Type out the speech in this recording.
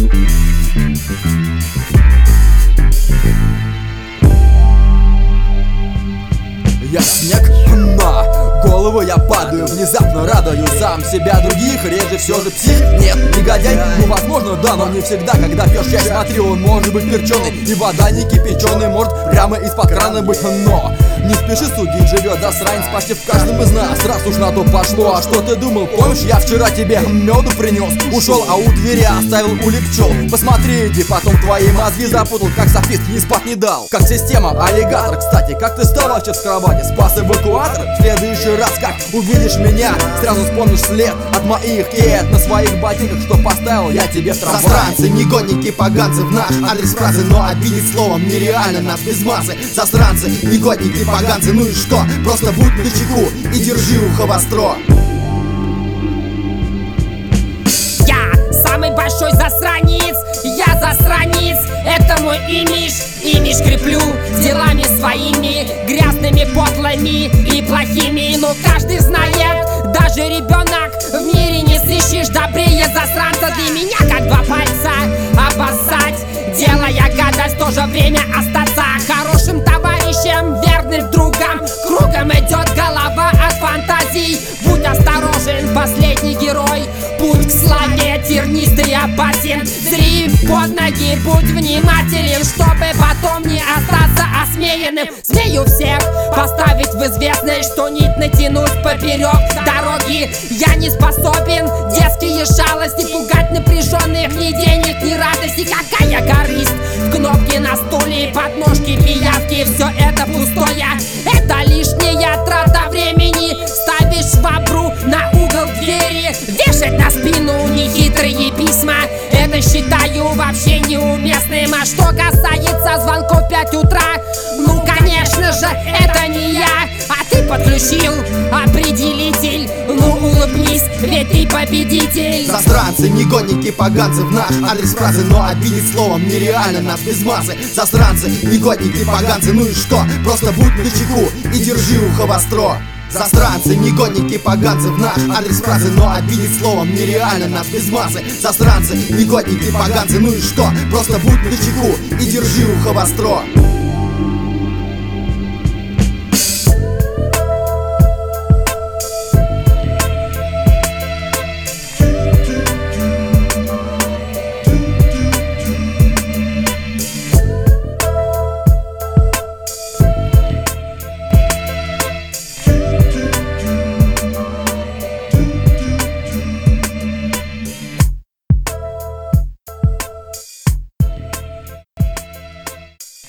Я снег на голову я падаю, внезапно радую сам себя, других реже все же псих. Нет, негодяй, ну возможно да, но не всегда. Когда пьешь, я смотрю, он может быть перченый, и вода не кипяченый, может прямо из-под крана быть. Но не спеши судить, живет засранец почти в каждом из нас, раз уж на то пошло. А что ты думал, помнишь, я вчера тебе меду принес, ушел, а у двери оставил улик пчел. Посмотри, иди, потом твои мозги запутал, как софист, ни спать не дал. Как система аллигатор, кстати, как ты стал вообще с кровати? Спас эвакуатор? В следующий раз, как увидишь меня, сразу вспомнишь след от моих кед на своих ботинках, что поставил я тебе в трамвае. Засранцы, негодники, поганцы, в наш адрес фразы, но обидеть словом нереально, нас без массы. Засранцы, негодники, поганцы, ну и что? Просто будь начеку и держи ухо востро. Я самый большой засранец, я засранец, это мой имидж креплю делами своими, грязными, подлыми и плохими. Но каждый знает, даже ребенок, в мире не сыщешь добрее засранца. Для меня как два пальца обоссать, делая гадость, в то же время остаться хорошим товарищем, верным другом. Кругом идет голова от фантазий, будь осторожен, последний герой. Путь к славе тернистый и опасен, зри под ноги, будь внимателен, чтобы потом не остаться осмеянным. Смею всех поставить в известность, что нить натянуть поперек дороги. Я не способен детские шалости пугать напряженных, ни денег, ни радости. Какая корысть в кнопке на стуле, подножки, пиявки, все это пустое. Это лишняя трата времени, ставишь швабру на угол двери, вешать на спину нехитрые письма. Это считаю вообще неуместным. А что касается звонков в 5 утра, ну конечно же это не я, а ты подключил определитель. Ну улыбнись, ведь ты победитель. Засранцы, негодники, поганцы, в наш адрес фразы, но обидеть словом нереально, нас без массы. Засранцы, негодники, поганцы, ну и что? Просто будь начеку и держи ухо востро. Засранцы, негодники, поганцы, в наш адрес фразы, но обидеть словом нереально, нас без массы. Засранцы, негодники, поганцы, ну и что? Просто будь начеку и держи ухо востро.